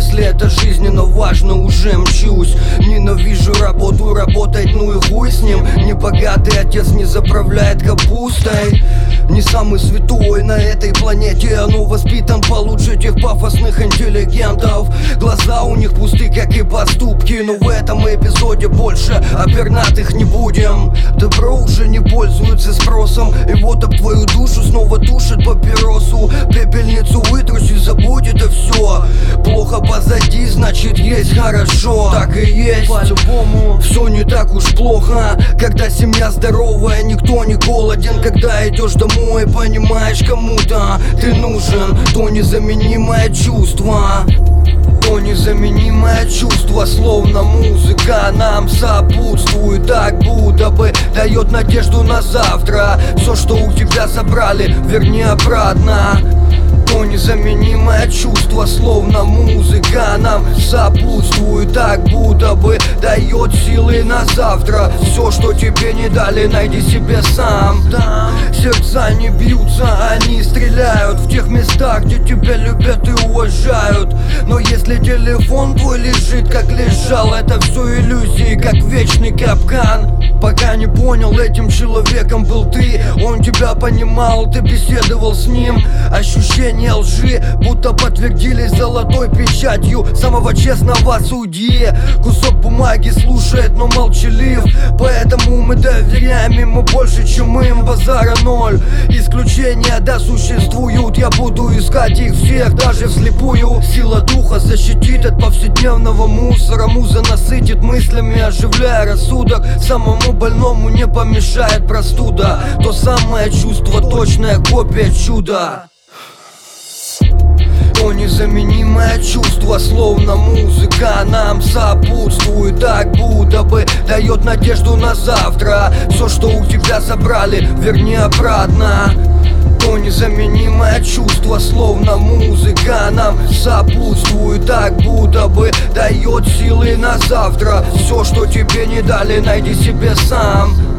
Если это жизненно важно, уже мчусь. Ненавижу работу, работать, ну и хуй с ним. Небогатый отец не заправляет капустой. Не самый святой на этой планете, но воспитан получше тех пафосных интеллигентов. Глаза у них пусты, как и поступки. Но в этом эпизоде больше о пернатых не будем. Добро уже не пользуется спросом, и вот об твою душу снова тушит папиросу. Пепельницу вытруси, забудь это все. Плохо позади, значит есть хорошо. Так и есть, по-любому все не так уж плохо. Когда семья здоровая, никто не голоден. Когда идешь домой, понимаешь, кому-то ты нужен. То незаменимое чувство, то незаменимое чувство, словно музыка нам сопутствует, так будто бы дает надежду на завтра. Все, что у тебя забрали, верни обратно. То незаменимое чувство, словно музыка нам сопутствует, так будто бы дает силы на завтра. Все, что тебе не дали, найди себе сам. Там сердца не бьются, они стреляют в тех местах, где тебя любят и уважают. Но если телефон твой лежит, как лежал, это все иллюзии, как вечный капкан. Пока не понял, этим человеком был ты. Он тебя понимал, ты беседовал с ним. Ощущение лжи будто подтвердились золотой печатью самого честного судьи. Кусок бумаги слушает, но молчалив. Поэтому мы доверяем ему больше, чем им. Базара ноль, исключения да существуют. Я буду искать их всех, даже вслепую. Сила духа защитит от повседневного мусора. Муза насытит мыслями, оживляя рассудок. Самому больному не помешает простуда. То самое чувство, точная копия чуда. То незаменимое чувство, словно музыка нам сопутствует, так будто бы дает надежду на завтра. Все, что у тебя забрали, верни обратно. То незаменимое чувство, словно музыка нам сопутствует, так будто бы дает силы на завтра. Все, что тебе не дали, найди себе сам.